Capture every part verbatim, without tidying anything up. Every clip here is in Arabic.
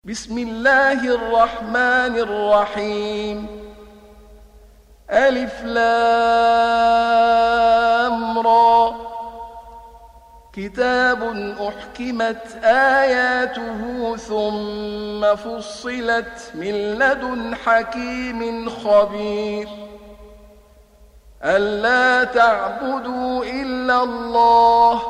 بسم الله الرحمن الرحيم. ألف لام را. كتاب أحكمت آياته ثم فصلت من لدن حكيم خبير. ألا تعبدوا إلا الله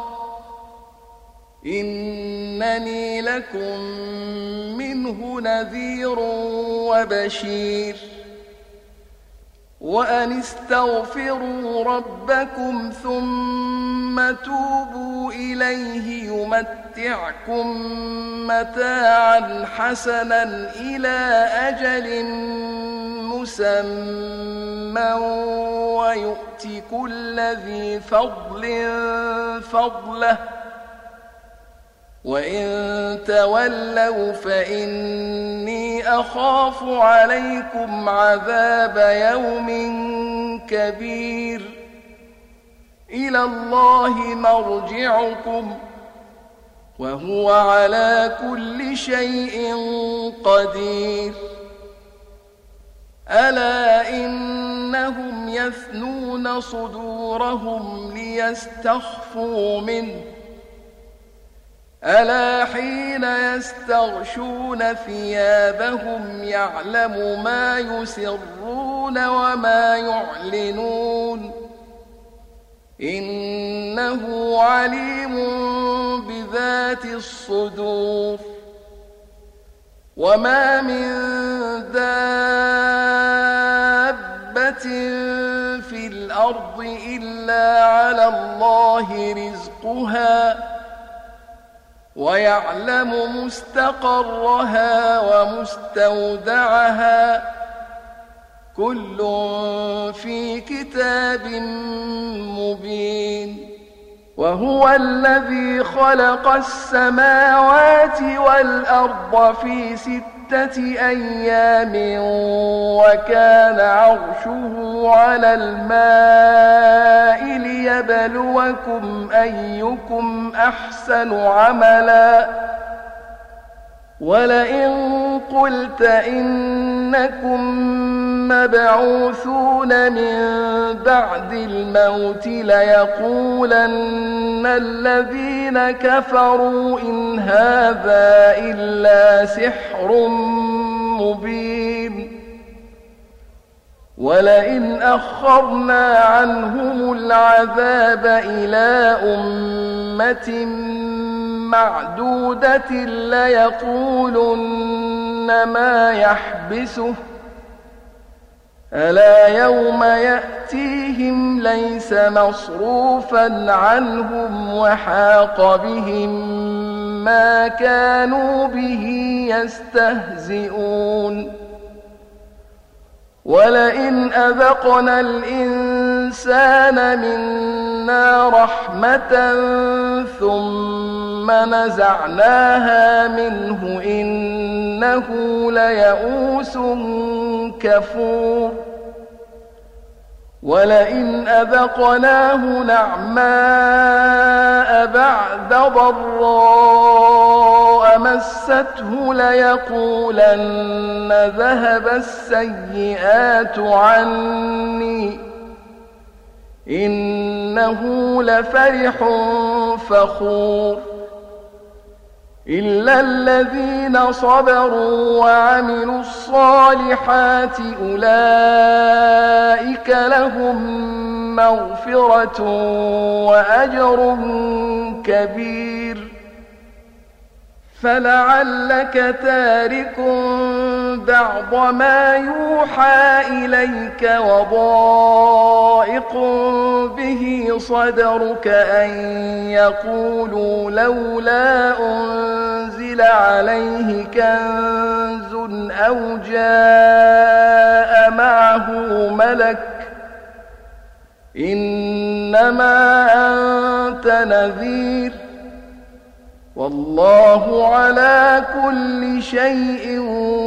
إنني لكم منه نذير وبشير. وأن استغفروا ربكم ثم توبوا إليه يمتعكم متاعا حسنا إلى أجل مسمى ويؤت كل ذي فضل فضله وإن تولوا فإني أخاف عليكم عذاب يوم كبير. إلى الله مرجعكم وهو على كل شيء قدير. ألا إنهم يثنون صدورهم ليستخفوا منه ألا حين يستغشون ثيابهم يعلم ما يسرون وما يعلنون إنه عليم بذات الصدور. وما من دابة في الأرض إلا على الله رزقها ويعلم مستقرها ومستودعها كل في كتاب مبين. وهو الذي خلق السماوات والأرض في ستة أيام وكان عرشه على الماء ليبلوكم أيكم أحسن عملا. ولئن قلت إنكم مبعوثون من بعد الموت ليقولن الذين كفروا إن هذا إلا سحر مبين. ولئن أخرنا عنهم العذاب إلى أمة معدودة ليقولن ما يحبسه ألا يوم يأتيهم ليس مصروفا عنهم وحاق بهم ما كانوا به يستهزئون. ولئن أذقنا الإنسان منا رحمة ثم نزعناها منه إنه ليئوس كفور. ولئن أذقناه نعماء بعد ضراء مسته ليقولن ذهب السيئات عني إنه لفرح فخور. إلا الذين صبروا وعملوا الصالحات أولئك لهم مغفرة وأجر كبير. فلعلك تارك بعض ما يوحى إليك وضائق به صدرك أن يقولوا لولا أنزل عليه كنز أو جاء معه ملك إنما أنت نذير والله على كل شيء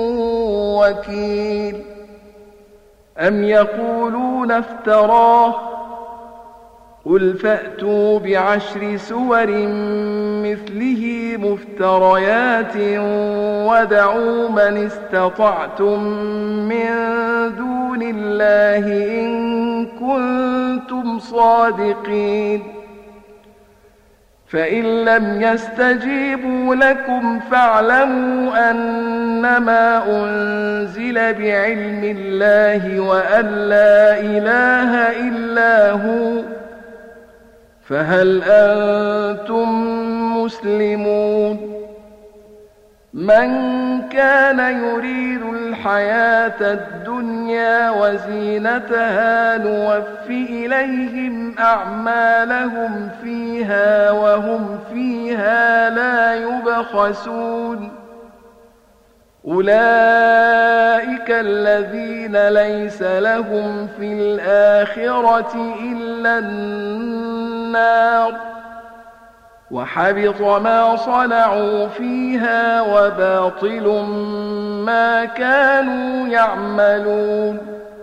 وكيل. أم يقولون افتراه قل فأتوا بعشر سور مثله مفتريات ودعوا من استطعتم من دون الله إن كنتم صادقين فإن لم يستجيبوا لكم فاعلموا أنما أنزل بعلم الله وأن لا إله إلا هو فهل أنتم مسلمون من كان يريد الحياة الدنيا وزينتها نوف إليهم أعمالهم فيها وهم فيها لا يبخسون أولئك الذين ليس لهم في الآخرة إلا النار وحبط ما صنعوا فيها وباطل ما كانوا يعملون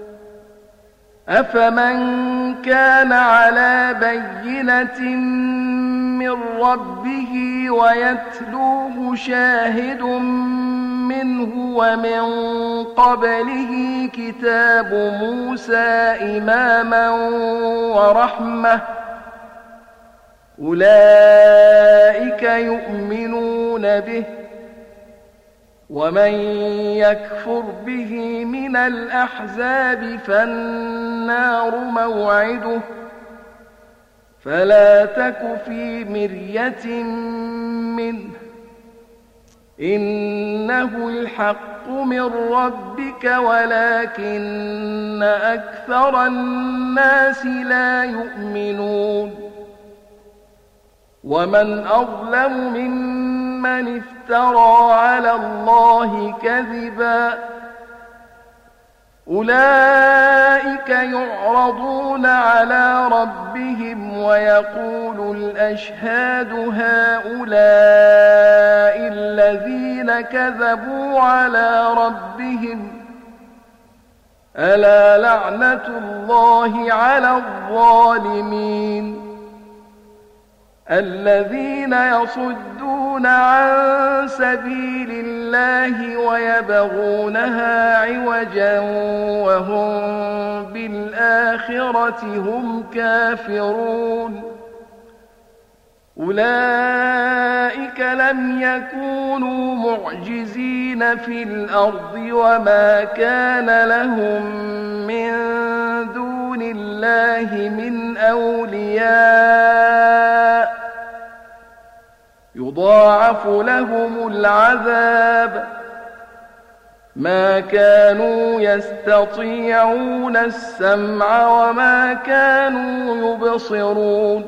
أفمن كان على بينة من ربه ويتلوه شاهد منه ومن قبله كتاب موسى إماما ورحمة أولئك يؤمنون به ومن يكفر به من الأحزاب فالنار موعده فلا تك في مرية منه إنه الحق من ربك ولكن أكثر الناس لا يؤمنون ومن أظلم ممن افترى على الله كذبا أولئك يعرضون على ربهم ويقول الأشهاد هؤلاء الذين كذبوا على ربهم ألا لعنة الله على الظالمين الذين يصدون عن سبيل الله ويبغونها عوجا وهم بالآخرة هم كافرون أولئك لم يكونوا معجزين في الأرض وما كان لهم من دون الله من أولياء يضاعف لهم العذاب ما كانوا يستطيعون السمع وما كانوا يبصرون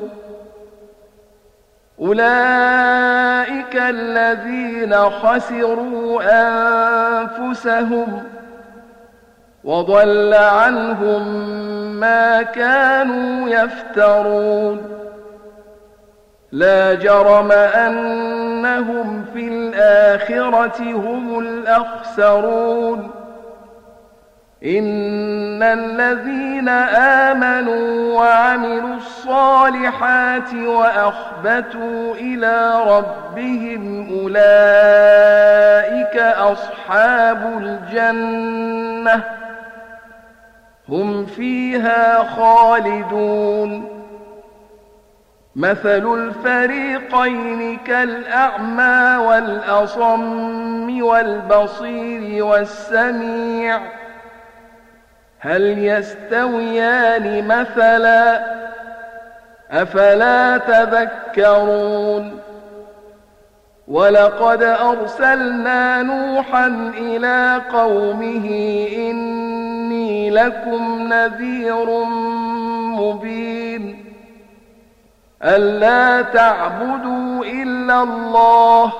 أولئك الذين خسروا أنفسهم وضل عنهم ما كانوا يفترون لا جرم أنهم في الآخرة هم الأخسرون إن الذين آمنوا وعملوا الصالحات وأخبتوا إلى ربهم أولئك أصحاب الجنة هم فيها خالدون مثل الفريقين كالأعمى والأصم والبصير والسميع هل يستويان مثلا أفلا تذكرون ولقد أرسلنا نوحا إلى قومه إني لكم نذير مبين ألا تعبدوا إلا الله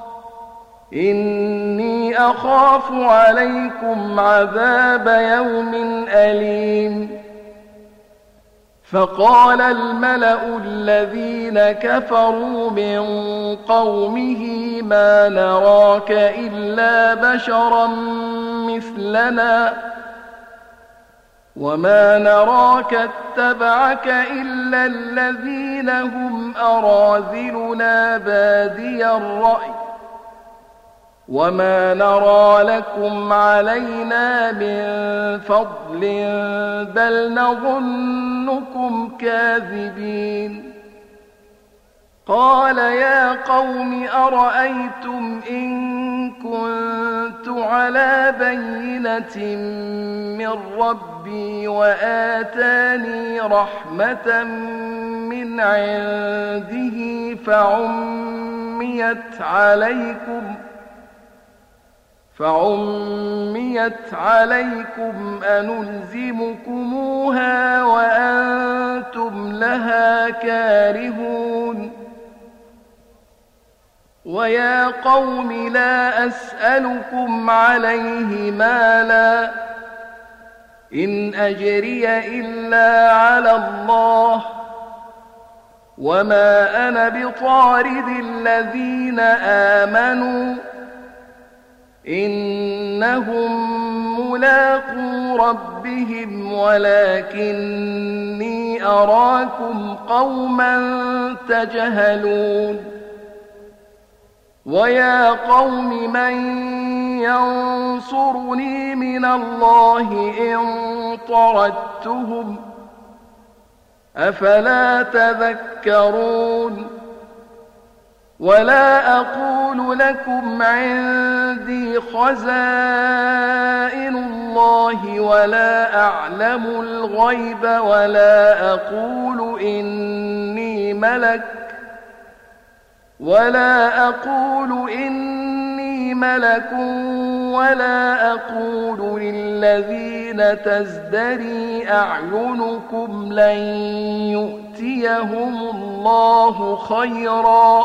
إني أخاف عليكم عذاب يوم أليم فقال الملأ الذين كفروا من قومه ما نراك إلا بشرا مثلنا وما نراك اتبعك إلا الذين هم أراذلنا بادي الرأي وما نرى لكم علينا من فضل بل نظنكم كاذبين قال يا قوم أرأيتم إن كنت على بينة من ربي وآتاني رحمة من عنده فعميت عليكم فعميت عليكم أنلزمكموها وأنتم لها كارهون ويا قوم لا أسألكم عليه مالا إن أجري إلا على الله وما أنا بطارد الذين آمنوا إنهم ملاقو ربهم ولكني أراكم قوما تجهلون ويا قوم من ينصرني من الله إن طردتهم أفلا تذكرون ولا أقول لكم عندي خزائن الله ولا أعلم الغيب ولا أقول إني ملك ولا أقول إني ملك ولا أقول للذين تزدري أعينكم لن يؤتيهم الله خيرا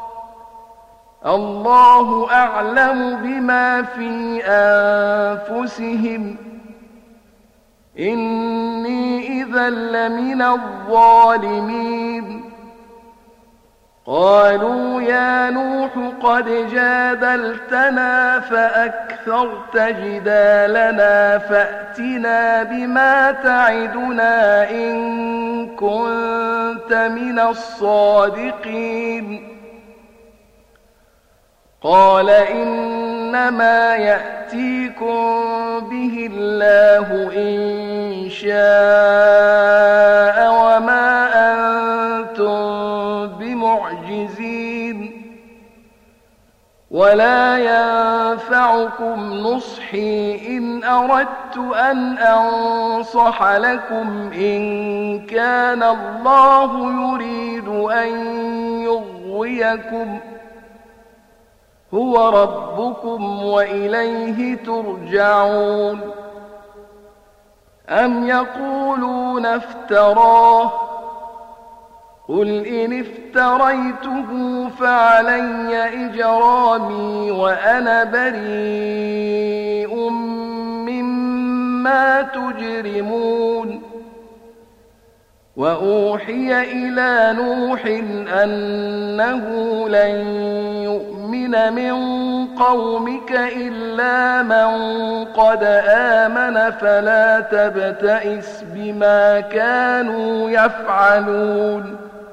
الله أعلم بما في أنفسهم إني إذا لمن الظالمين قالوا يا نوح قد جادلتنا فأكثرت جدالنا فأتنا بما تعدنا إن كنت من الصادقين قال إنما يأتيكم به الله إن شاء وما أنتم بمعجزين ولا ينفعكم نصحي إن أردت أن أنصح لكم إن كان الله يريد أن يغويكم هو ربكم وإليه ترجعون أم يقولون افتراه قل إن افتريته فعلي إجرامي وأنا بريء مما تجرمون وأوحي إلى نوح أنه لن يؤمن من قومك إلا من قد آمن فلا تبتئس بما كانوا يفعلون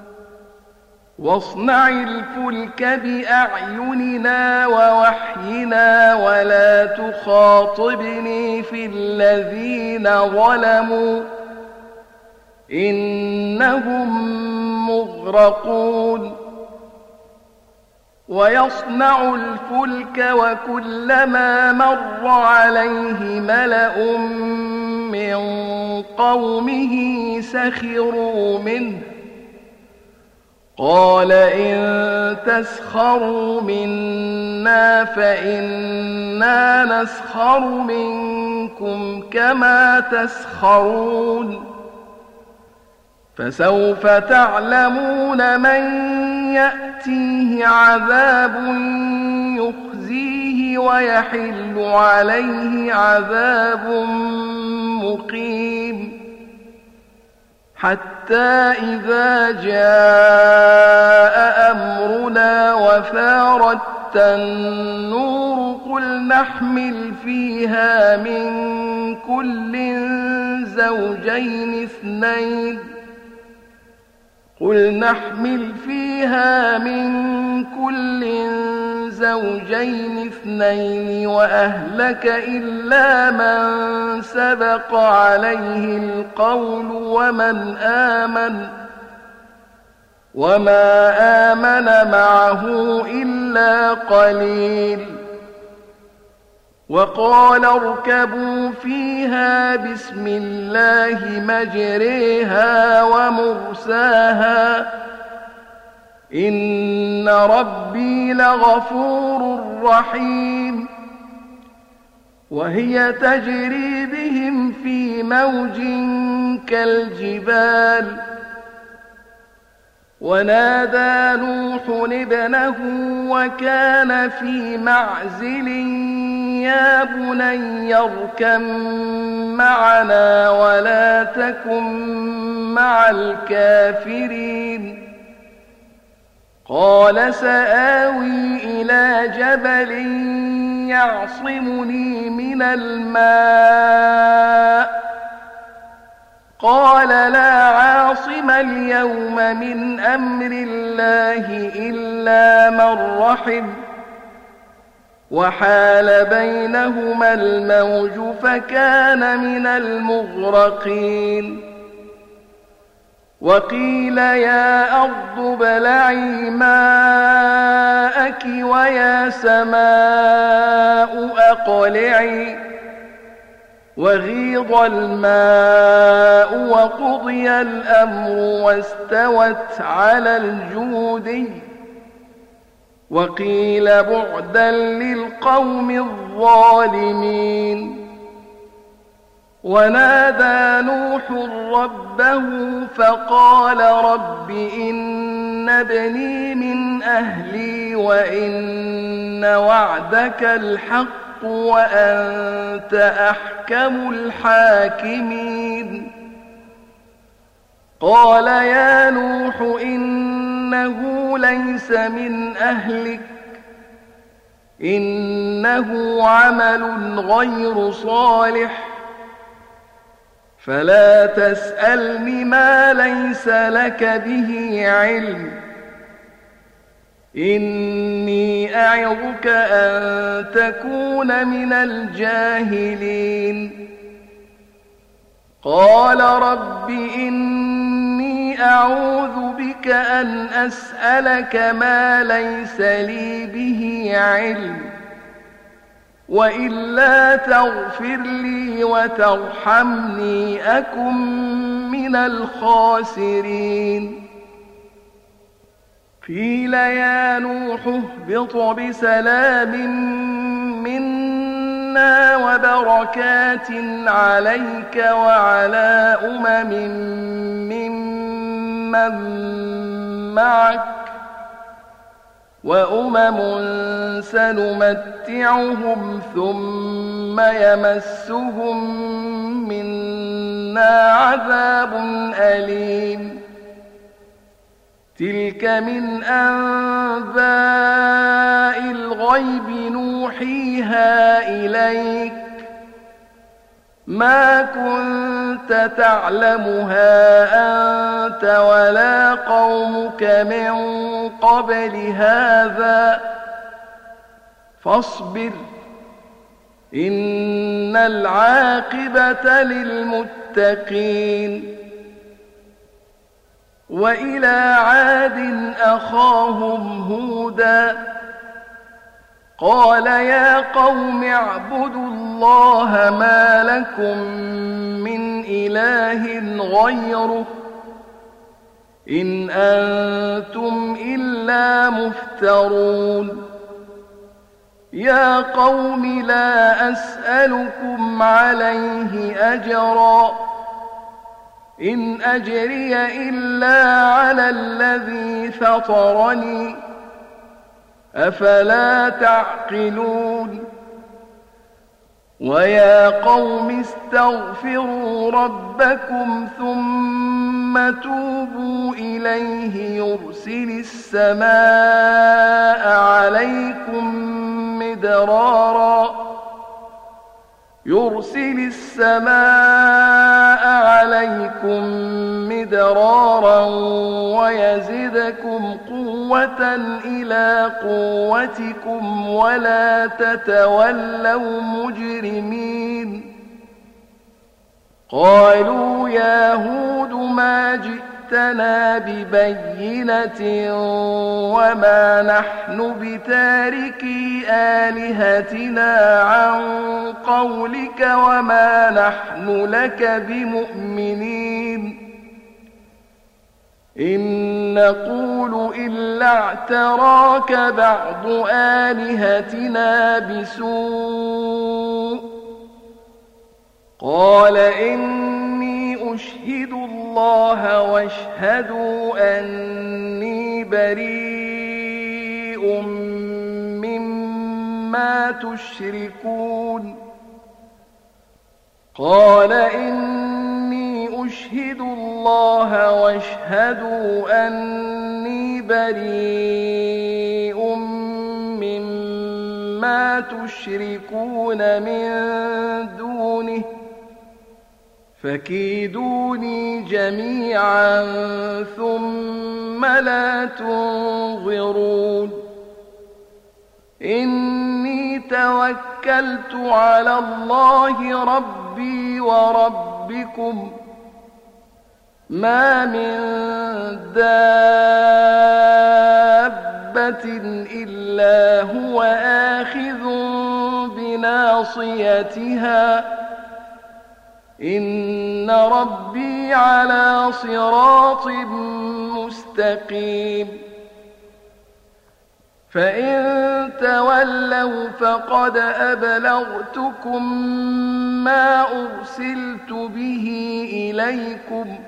واصنع الفلك بأعيننا ووحينا ولا تخاطبني في الذين ظلموا إنهم مغرقون ويصنع الفلك وكلما مر عليه ملأ من قومه سخروا منه قال إن تسخروا منا فإنا نسخر منكم كما تسخرون فسوف تعلمون من يأتيه عذاب يخزيه ويحل عليه عذاب مقيم حتى إذا جاء أمرنا وفارت التنور قل نحمل فيها من كل زوجين اثنين قل نحمل فيها من كل زوجين اثنين وأهلك إلا من سبق عليه القول ومن آمن وما آمن معه إلا قليل وقال اركبوا فيها بسم الله مجريها ومرساها إن ربي لغفور رحيم وهي تجري بهم في موج كالجبال ونادى نوح ابنه وكان في معزل يا بني اركب معنا ولا تكن مع الكافرين قال سآوي إلى جبل يعصمني من الماء قال لا عاصم اليوم من أمر الله إلا من رحم وحال بينهما الموج فكان من المغرقين وقيل يا أرض ابلعي ماءك ويا سماء أقلعي وغيض الماء وقضي الأمر واستوت على الجودي وقيل بعدا للقوم الظالمين ونادى نوح ربه فقال رب إن ابني من أهلي وإن وعدك الحق وأنت أحكم الحاكمين قال يا نوح إنه ليس من أهلك إنه عمل غير صالح فلا تسألني ما ليس لك به علم إني أعظك أن تكون من الجاهلين قال رب إني أعوذ بك أن أسألك ما ليس لي به علم وإلا تغفر لي وترحمني أكن من الخاسرين قيل يا نوح اهبط بسلام منا وبركات عليك وعلى أمم ممن معك وأمم سنمتعهم ثم يمسهم منا عذاب أليم تلك من أنباء الغيب نوحيها إليك ما كنت تعلمها أنت ولا قومك من قبل هذا فاصبر إن العاقبة للمتقين وإلى عاد أخاهم هودا قال يا قوم اعبدوا الله ما لكم من إله غيره إن أنتم إلا مفترون يا قوم لا أسألكم عليه أجرا إن أجري إلا على الذي فطرني أفلا تعقلون ويا قوم استغفروا ربكم ثم ثم توبوا إليه يرسل السماء عليكم مدرارا يرسل السماء عليكم مدرارا ويزدكم قوة إلى قوتكم ولا تتولوا مجرمين. قالوا يا هود ما جئتنا ببينة وما نحن بتاركي آلهتنا عن قولك وما نحن لك بمؤمنين. إن نقول إلا اعتراك بعض آلهتنا بسوء. قال إني أشهد الله واشهدوا أني بريء مما تشركون. قال إني أشهد الله واشهدوا أني بريء مما تشركون من دونه فكيدوني جميعا ثم لا تنظرون. إني توكلت على الله ربي وربكم ما من دابة إلا هو آخذ بناصيتها إن ربي على صراط مستقيم. فإن تولوا فقد أبلغتكم ما أرسلت به إليكم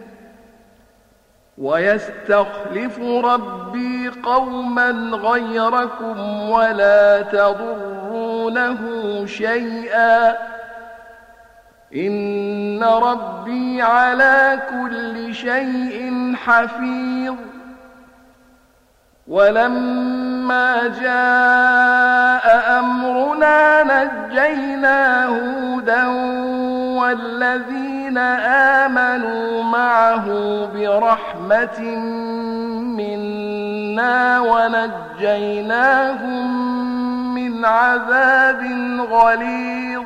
ويستخلف ربي قوما غيركم ولا تضرونه شيئا إن ربي على كل شيء حفيظ. ولما جاء أمرنا نجينا هودا والذين آمنوا معه برحمة منا ونجيناهم من عذاب غليظ.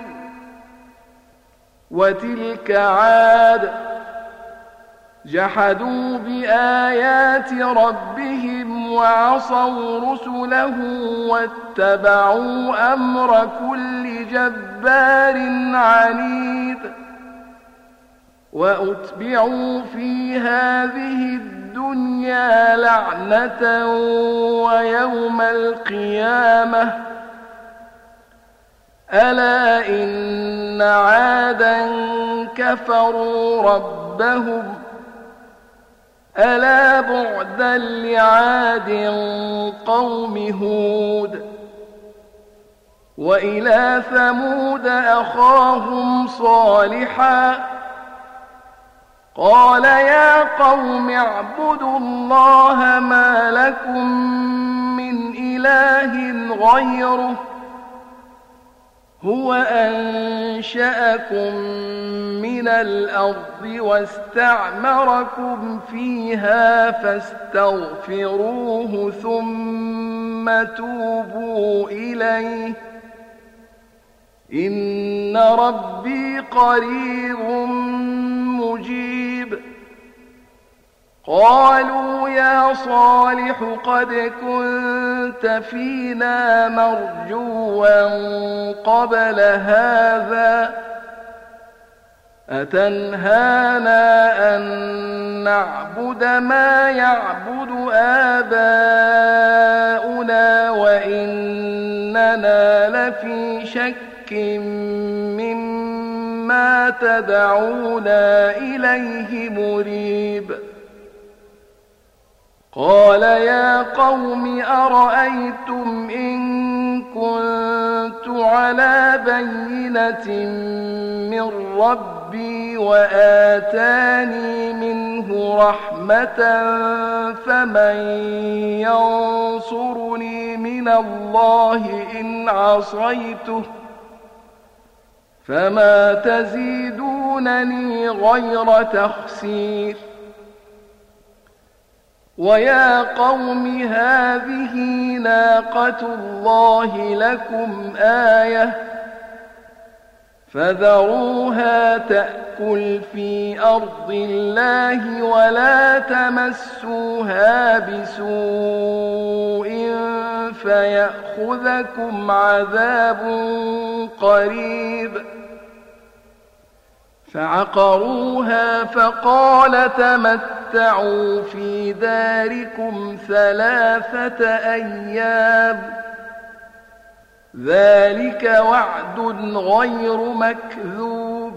وتلك عاد جحدوا بآيات ربهم وعصوا رسله واتبعوا أمر كل جبار عنيد. وأتبعوا في هذه الدنيا لعنة ويوم القيامة ألا إن عادا كفروا ربهم ألا بعدا لعاد قوم هود. وإلى ثمود أخاهم صالحا قال يا قوم اعبدوا الله ما لكم من إله غيره هو أنشأكم من الأرض واستعمركم فيها فاستغفروه ثم توبوا إليه إن ربي قريب مجيب. قالوا يا صالح قد كنت فينا مرجوا قبل هذا أتنهانا أن نعبد ما يعبد آباؤنا وإننا لفي شك مما تدعونا إليه مريب. قال يا قوم أرأيتم إن كنت على بينة من ربي وآتاني منه رحمة فمن ينصرني من الله إن عصيته فما تزيدونني غير تخسير ويا قوم هذه ناقة الله لكم آية فذروها تأكل في أرض الله ولا تمسوها بسوء فيأخذكم عذاب قريب فعقروها فقال تمتعوا في داركم ثلاثة أيام ذلك وعد غير مكذوب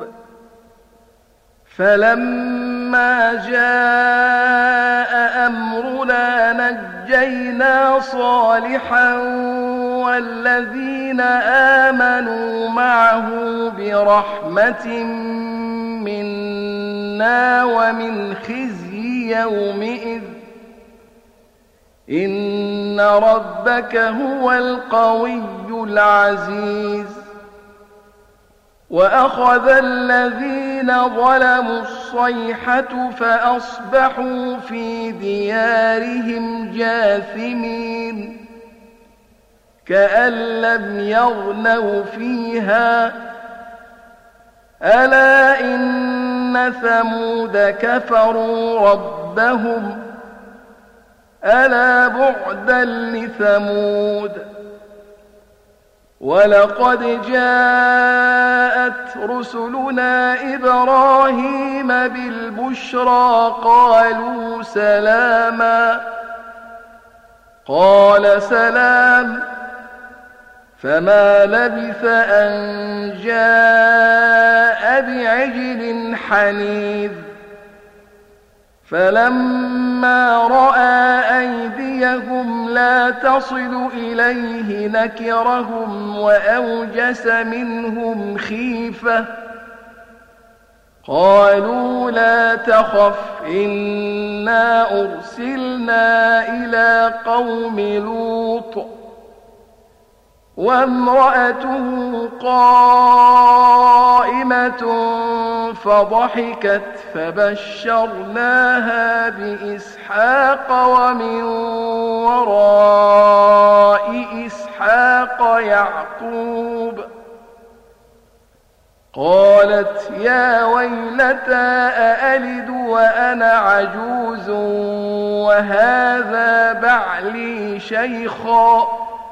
فلما جاء أمرنا نجينا صالحا والذين آمنوا معه برحمة منا ومن خزي يومئذ إن ربك هو القوي العزيز وأخذ الذين ظلموا الصيحة فأصبحوا في ديارهم جاثمين كأن لم يغنوا فيها ألا إن ثمود كفروا ربهم ألا بعدا لثمود ولقد جاءت رسلنا إبراهيم بالبشرى قالوا سلاما قال سلام فما لبث أن جاء بعجل حنيذ فلما رأى أيديهم لا تصل إليه نكرهم وأوجس منهم خيفة قالوا لا تخف إنا أرسلنا إلى قوم لوط وامرأته قائمة فضحكت فبشرناها بإسحاق ومن وراء إسحاق يعقوب قالت يا ويلتى أألد وأنا عجوز وهذا بعلي شيخا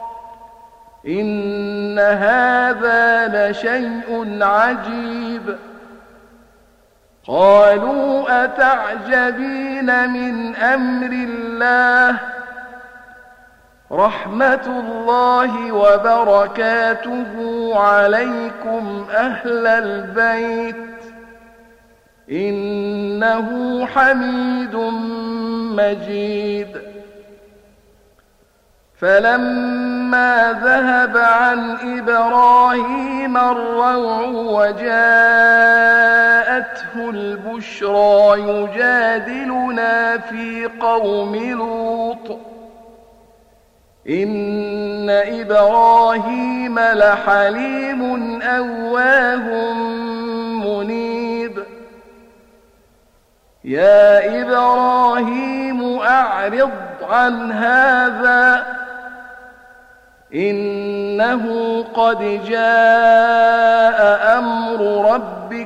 إن هذا لشيء عجيب قالوا أتعجبين من أمر الله رحمة الله وبركاته عليكم أهل البيت إنه حميد مجيد فلما ذهب عن إبراهيم الروع وجاءته البشرى يجادلنا في قوم لوط إن إبراهيم لحليم أواه منيب يا إبراهيم أعرض عن هذا إنه قد جاء أمر ربك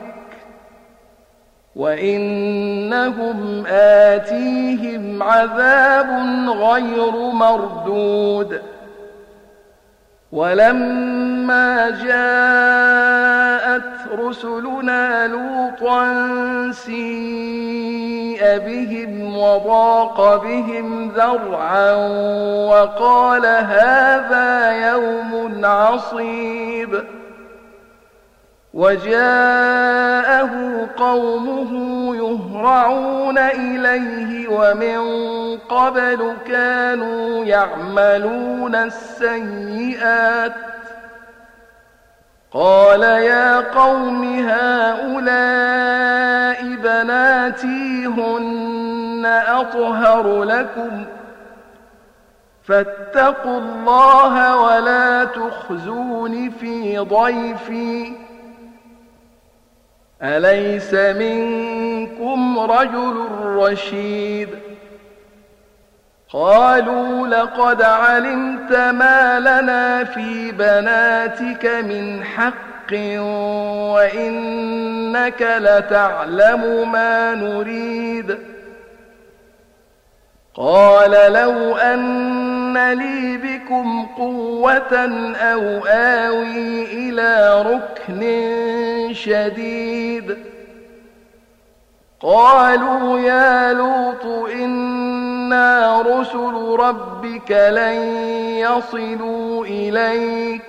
وإنهم آتيهم عذاب غير مردود ولما جاءت رسلنا لوطا سيء بهم وضاق بهم ذرعا وقال هذا يوم عصيب وجاءه قومه يهرعون إليه ومن قبل كانوا يعملون السيئات قال يا قوم هؤلاء بناتي هن أطهر لكم فاتقوا الله ولا تخزون في ضيفي أليس منكم رجل رشيد قالوا لقد علمت ما لنا في بناتك من حق وإنك لتعلم ما نريد قال لو أن لي بكم قوة أو آوي إلى ركن شديد قالوا يا لوط إنا رسل ربك لن يصلوا إليك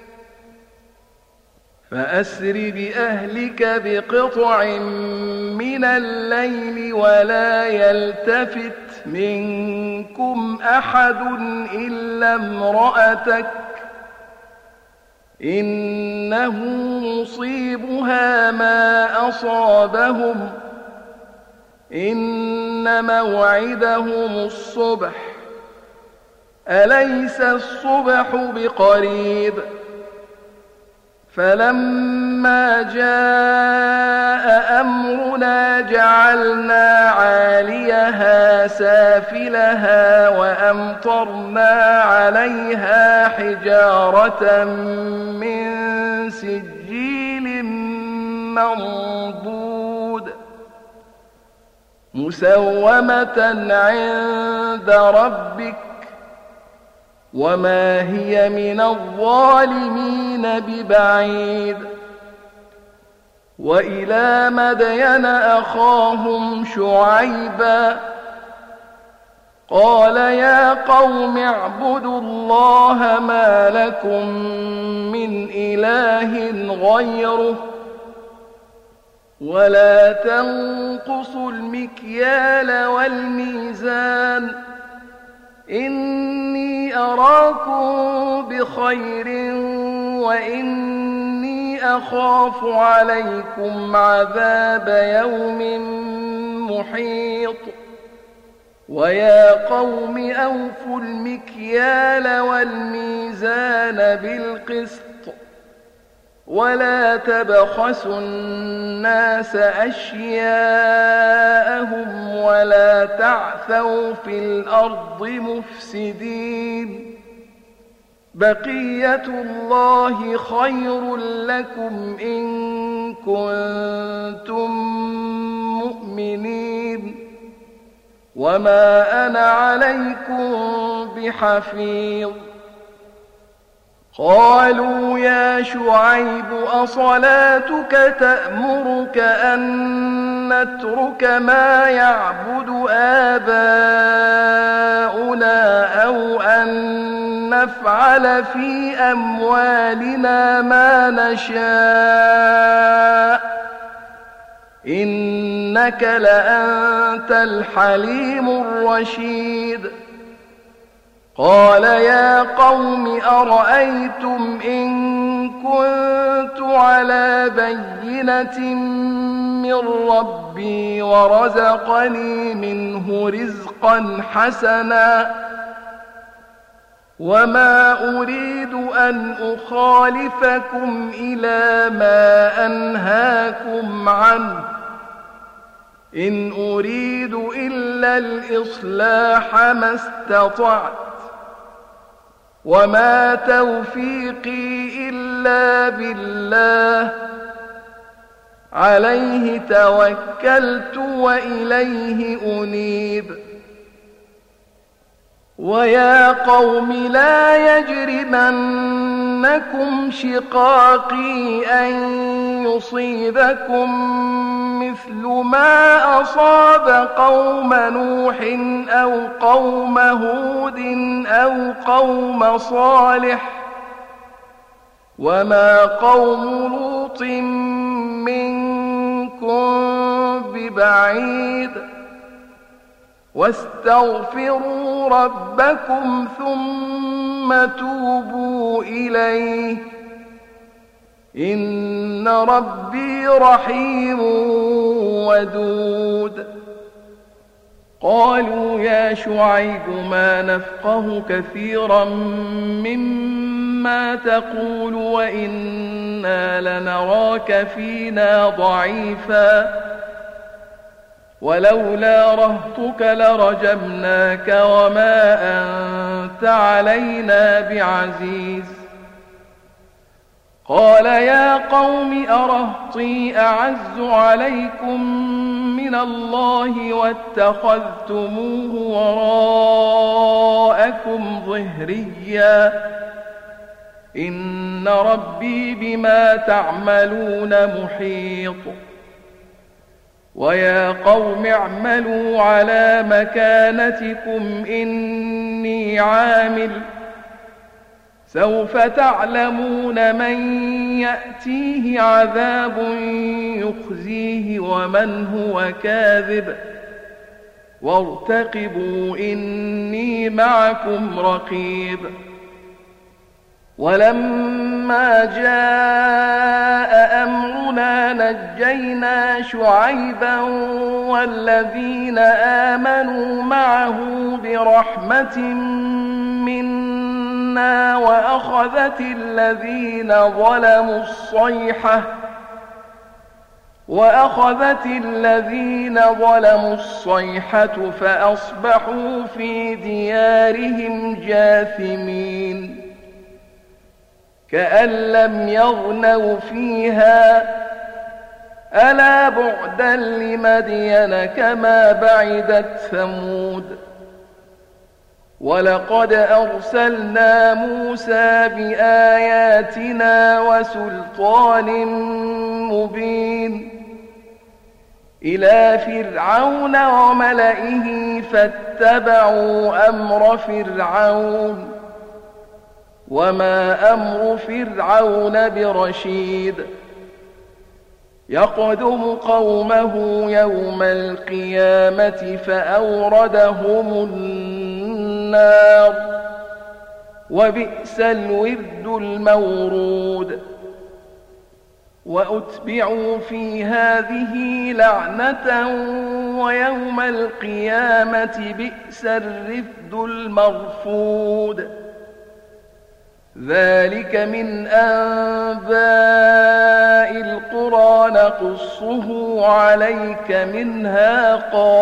فأسر بأهلك بقطع من الليل ولا يلتفت منكم أحد إلا امرأتك إنه مصيبها ما أصابهم إن موعدهم الصبح أليس الصبح بقريب فلما جاء أمرنا جعلنا عاليها سافلها وأمطرنا عليها حجارة من سجيل منضود مسومة عند ربك وما هي من الظالمين ببعيد وإلى مدين أخاهم شعيبا قال يا قوم اعبدوا الله ما لكم من إله غيره ولا تنقصوا المكيال والميزان إني أراكم بخير وإني أخاف عليكم عذاب يوم محيط ويا قوم أوفوا المكيال والميزان بالقسط ولا تبخسوا الناس أشياءهم ولا تعثوا في الأرض مفسدين بقية الله خير لكم إن كنتم مؤمنين وما أنا عليكم بحفيظ قالوا يا شعيب أصلاتك تأمرك أن نترك ما يعبد آباؤنا أو أن نفعل في أموالنا ما نشاء إنك لأنت الحليم الرشيد قال يا قوم أرأيتم إن كنت على بينة من ربي ورزقني منه رزقا حسنا وما أريد أن أخالفكم إلى ما أنهاكم عنه إن أريد إلا الإصلاح ما استطعت وما توفيقي إلا بالله عليه توكلت وإليه أنيب ويا قوم لا يجرمنكم شقاقي أن يصيبكم مثل ما أصاب قوم نوح أو قوم هود أو قوم صالح وما قوم لوط لوط منكم ببعيد واستغفروا ربكم ثم توبوا إليه إن ربي رحيم ودود قالوا يا شعيب ما نفقه كثيرا مما تقول وإنا لنراك فينا ضعيفا ولولا رهطك لرجمناك وما أنت علينا بعزيز قال يا قوم أرهطي أعز عليكم من الله واتخذتموه وراءكم ظهريا إن ربي بما تعملون محيط ويا قوم اعملوا على مكانتكم إني عامل سوف تعلمون من يأتيه عذاب يخزيه ومن هو كاذب وارتقبوا إني معكم رقيب ولما جاء أمرنا نجينا شعيبا والذين آمنوا معه برحمة منا وأخذت الذين ظلموا الصيحة وأخذت الذين ظلموا الصيحة فأصبحوا في ديارهم جاثمين كأن لم يغنوا فيها ألا بعدا لمدين كما بعدت ثمود ولقد أرسلنا موسى بآياتنا وسلطان مبين إلى فرعون وملئه فاتبعوا أمر فرعون وما أمر فرعون برشيد يقدم قومه يوم القيامة فأوردهم النار وبئس الورد المورود وأتبعوا في هذه لعنة ويوم القيامة بئس الرفد المرفود ذلك من أنباء القرى نقصه عليك منها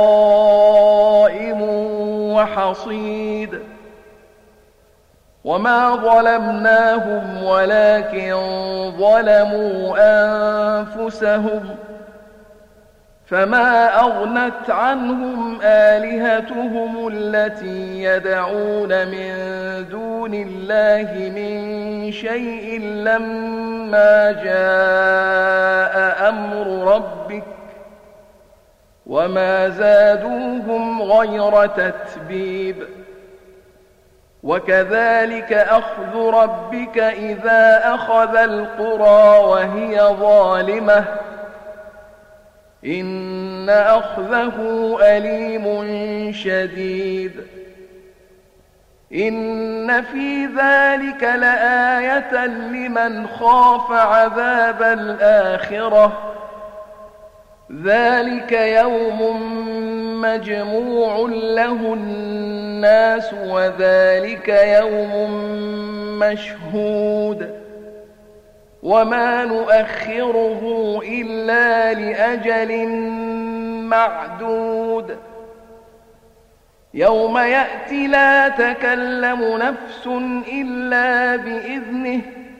قائم وحصيد وما ظلمناهم ولكن ظلموا أنفسهم فما أغنت عنهم آلهتهم التي يدعون من دون الله من شيء لما جاء أمر ربك وما زادوهم غير تتبيب وكذلك أخذ ربك إذا أخذ القرى وهي ظالمة إن أخذه أليم شديد إن في ذلك لآية لمن خاف عذاب الآخرة ذلك يوم مجموع له الناس وذلك يوم مشهود وما نؤخره إلا لأجل معدود يوم يأتي لا تكلم نفس إلا بإذنه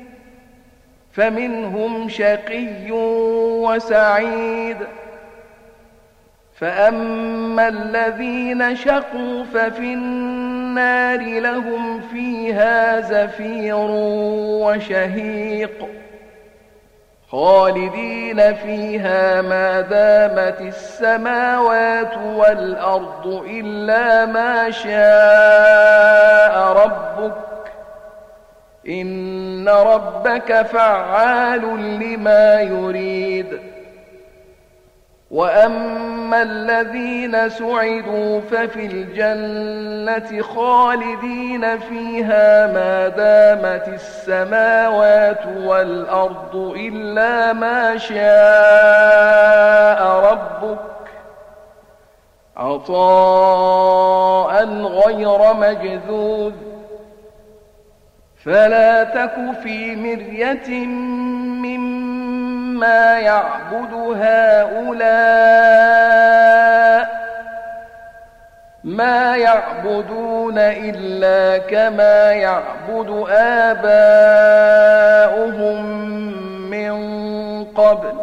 فمنهم شقي وسعيد فأما الذين شقوا ففي النار لهم فيها زفير وشهيق خالدين فيها ما دامت السماوات والأرض إلا ما شاء ربك إن ربك فعال لما يريد. وأما الذين سعدوا ففي الجنة خالدين فيها ما دامت السماوات والأرض إلا ما شاء ربك عطاء غير مجذوذ. فلا تك في مرية مما يعبد هؤلاء ما يعبدون إلا كما يعبد آباؤهم من قبل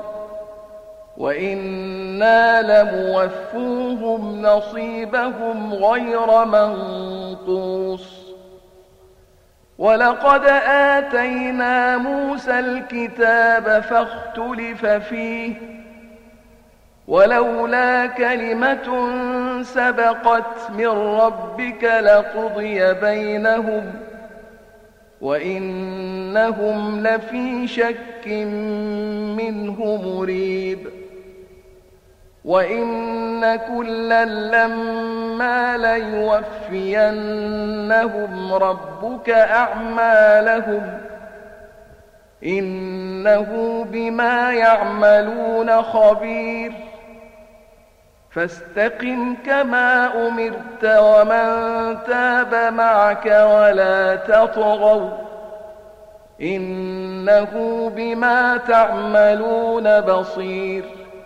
وإنا لموفوهم نصيبهم غير منقوص. ولقد آتينا موسى الكتاب فاختلف فيه ولولا كلمة سبقت من ربك لقضي بينهم وإنهم لفي شك منه مريب. وإن كلا لما ليوفينهم ربك أعمالهم إنه بما يعملون خبير. فاستقم كما أمرت ومن تاب معك ولا تطغوا إنه بما تعملون بصير.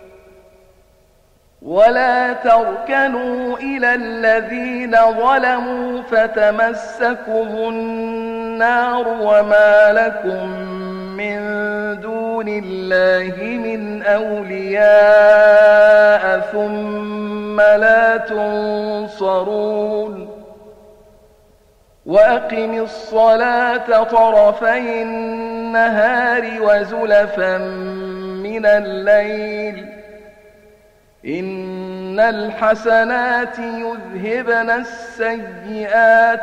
ولا تركنوا إلى الذين ظلموا فتمسكم النار وما لكم من دون الله من أولياء ثم لا تنصرون. وأقم الصلاة طرفي النهار وزلفا من الليل إن الحسنات يذهبن السيئات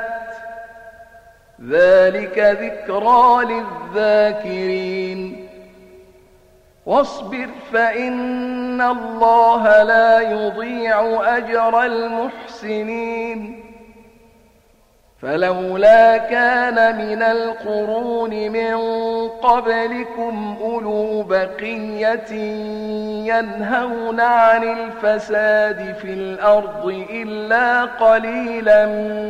ذلك ذكرى للذاكرين. واصبر فإن الله لا يضيع أجر المحسنين. فلولا كان من القرون من قبلكم أولو بقية ينهون عن الفساد في الأرض إلا قليلا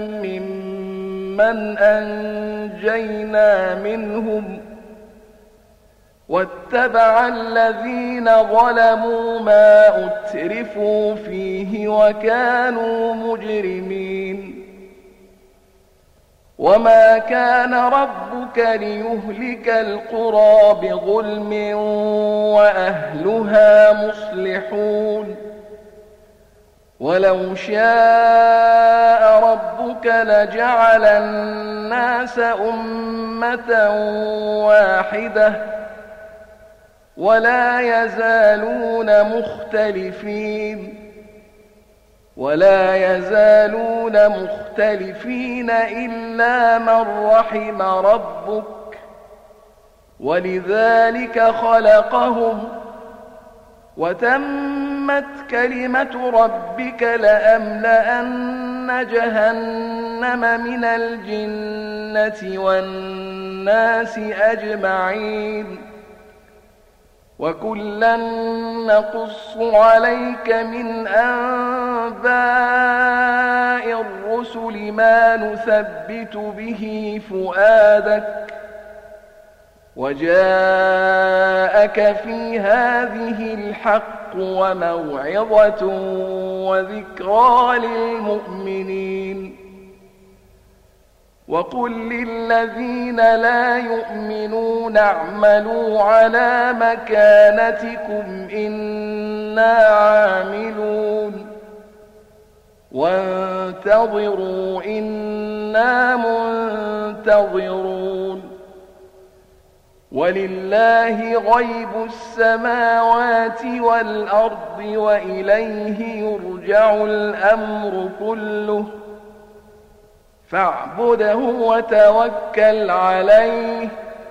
ممن أنجينا منهم واتبع الذين ظلموا ما أترفوا فيه وكانوا مجرمين. وما كان ربك ليهلك القرى بظلم وأهلها مصلحون. ولو شاء ربك لجعل الناس أمة واحدة ولا يزالون مختلفين ولا يزالون مختلفين إلا من رحم ربك ولذلك خلقهم وتمت كلمة ربك لأملأن جهنم من الجنة والناس أجمعين. وكلا نقص عليك من أنباء الرسل ما نثبت به فؤادك وجاءك في هذه الحق وموعظة وذكرى للمؤمنين. وقل للذين لا يؤمنون اعملوا على مكانتكم إنا عاملون وانتظروا إنا منتظرون. ولله غيب السماوات والأرض وإليه يرجع الأمر كله فاعبده وتوكل عليه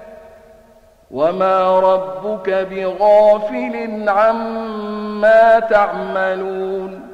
وما ربك بغافل عما تعملون